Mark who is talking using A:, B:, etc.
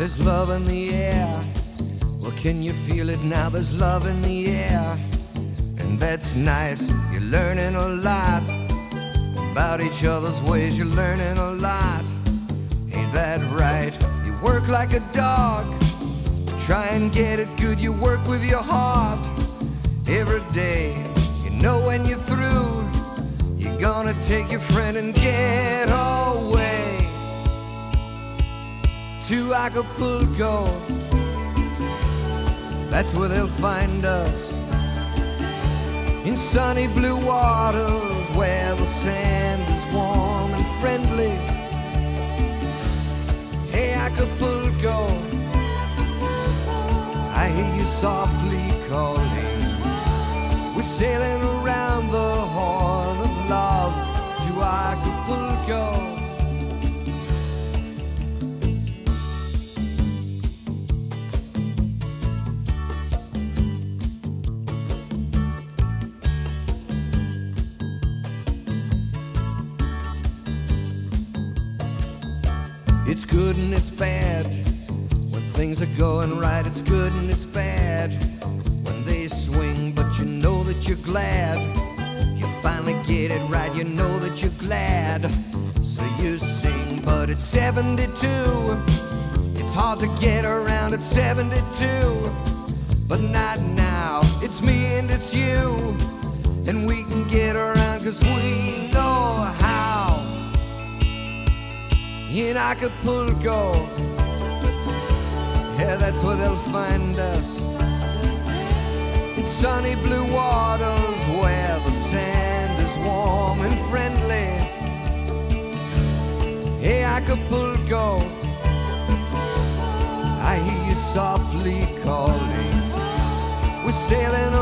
A: There's love in the air. Well, can you feel it now? There's love in the air. And that's nice. You're learning a lot about each other's ways. You're learning a lot. Ain't that right? You work like a dog. Try and get it good. You work with your heart every day. You know when you're through, you're gonna take your friend and get away to Acapulco. That's where they'll find us, in sunny blue waters where the sand is warm and friendly. Hey Acapulco, I hear you softly calling. We're sailing around the Horn of Love to Acapulco. It's good and it's bad when things are going right. It's good and it's bad when they swing, but you know that you're glad you finally get it right. You know that you're glad, so you sing. But it's 72, it's hard to get around at 72, but not now. It's me and it's you, and we can get around 'cause we know how. In Acapulco, yeah, that's where they'll find us, in sunny blue waters where the sand is warm and friendly. Hey Acapulco, I hear you softly calling. We're sailing